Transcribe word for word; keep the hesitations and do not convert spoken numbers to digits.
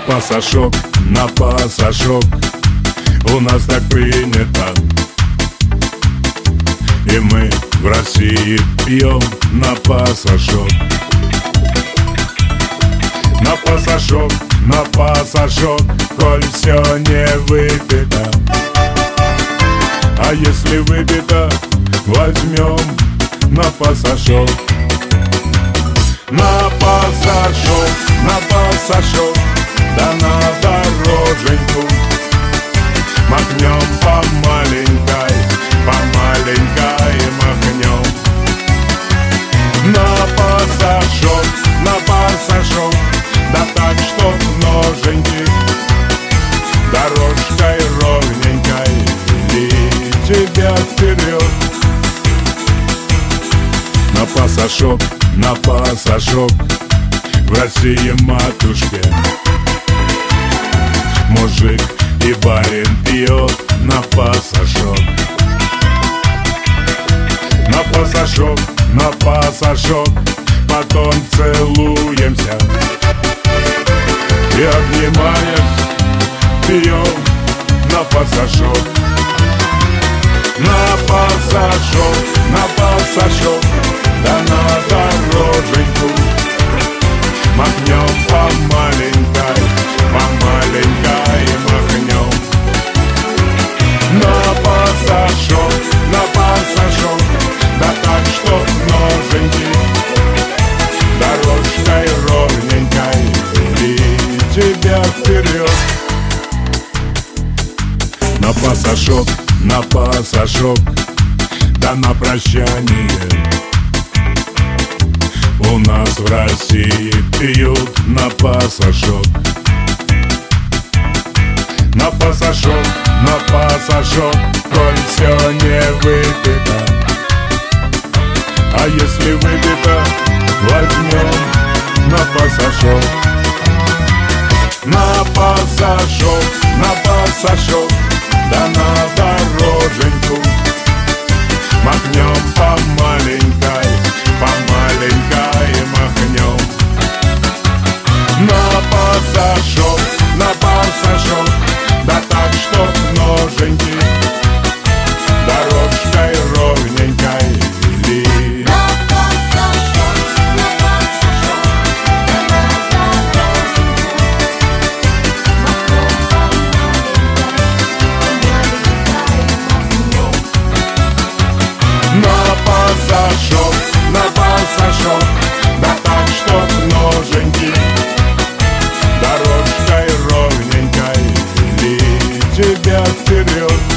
пасашок, на пасашок, у нас так принято. И мы в России пьем на пасашок. На пасашок, на пасашок, коль все не выпито. А если выпито, возьмем на пасашок. На пасашок, на пасашок, да на дороженьку. Махнем по маленькой, по маленькой махнем. На пасашок, на пасашок, да так, чтоб ноженьки дорожкой ровненькой вели тебя вперед. На пасашок, на пасашок, в России матушке мужик и барин пьет на пасашок. На пасашок, на пасашок, потом целуемся и, обнимаясь, пьем на пасашок. На пасашок, на пасашок, да на дороженьку. Махнем по маленькой, по маленькой махнем. На пасашок, на пасашок, да так, чтоб ноженьки дорожкой ровненькой вели тебя вперед. На пасашок, на пасашок, да на прощание у нас в России пьют на пасашок. На пасашок, на пасашок, коль все не выпито. А если выпито, возьмем на пасашок. На пасашок, на пасашок, да на дороженьку. Махнем по маленькой, по маленькой махнем. На пасашок, на пасашок, да так, чтоб ноженьки дорожкой ровненькой вели. На пасашок, на пасашок, да на дороженьку. Махнем по маленькой, по маленькой махнем. На пасашок, на пасашок, да так, чтоб ноженьки дорожкой ровненькой вели тебя вперед.